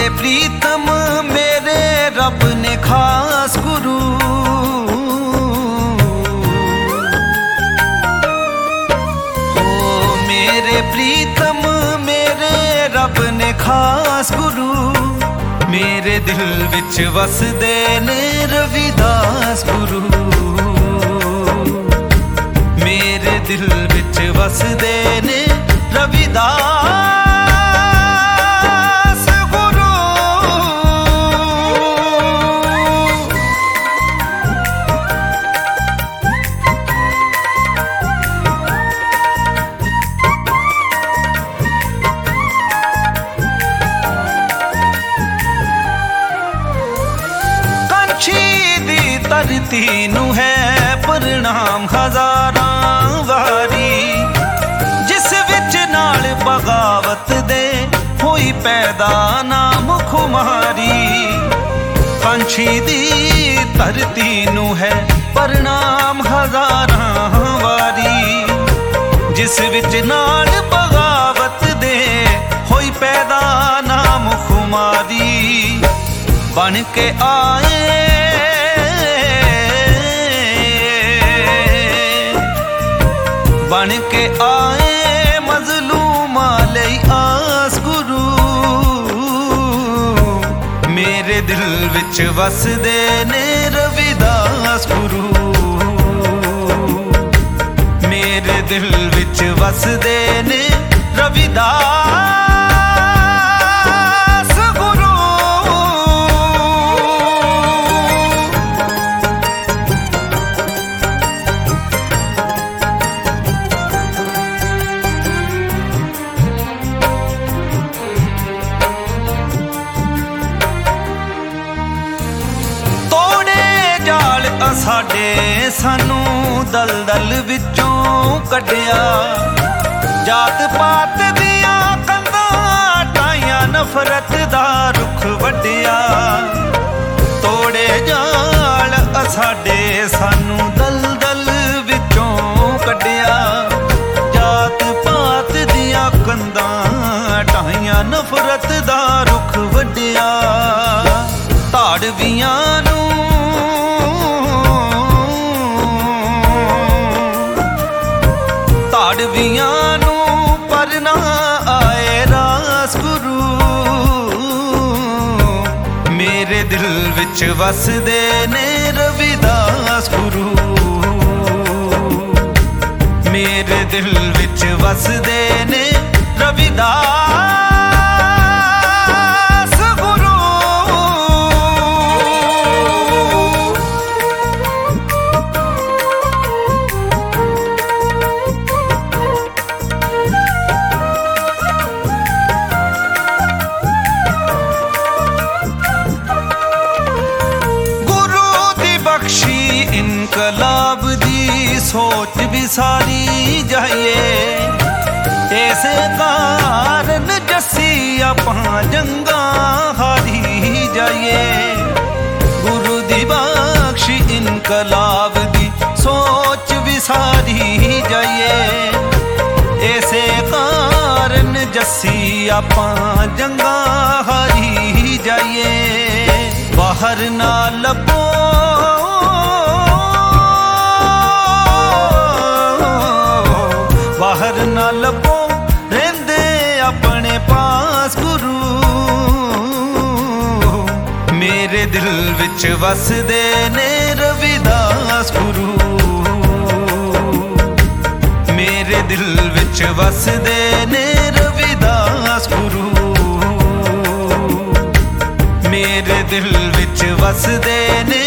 मेरे प्रीतम मेरे रब ने खास गुरु, हो मेरे प्रीतम मेरे रब ने खास गुरु, मेरे दिल विच वसदे ने रविदास गुरु, मेरे दिल विच वसदे ने रविदास धरती नू है प्रणाम हजारां वारी, जिस विच नाल बगावत दे होई पैदा नाम खुमारी। पंछी दी धरती नू है प्रणाम हजारां वारी, जिस विच नाल बगावत दे होई पैदा नाम खुमारी। बन के आए बन के आए मजलूमा लई आस गुरु, मेरे दिल विच वसदे ने रविदास गुरु, मेरे दिल विच वसदे ने रविदास साडे सानू दलदल विचों कढ़िया, जात पात दियां कंधां टाइयां नफरत दा रुख वड्डिया। तोड़े जाल साडे सानू दलदल विचों कढ़िया, जात पात दियां कंधां टाइयां नफरत दा रुख वड्डिया। धाड़वियां नू धाड़वियां नू पर ना आए रास गुरु, मेरे दिल विच वसदे ने रविदास गुरु, मेरे दिल विच वसदे ने रविदास गुरु। इनकलाब दी सोच भी सारी जाइए, ऐसे कारण जस्सी आपां जंगा हारी जाइए। गुरु दी बख्शी इनकलाब दी सोच भी सारी जाइए, ऐसे कारण जस्सी आपां जंगा हारी जाइए। बाहर ना लबो बाहर ना लबो रेंदे अपने पास गुरु, मेरे दिल विच वसदे ने रविदास गुरु, मेरे दिल विच वसदे ने रविदास गुरु, मेरे दिल विच वसदे ने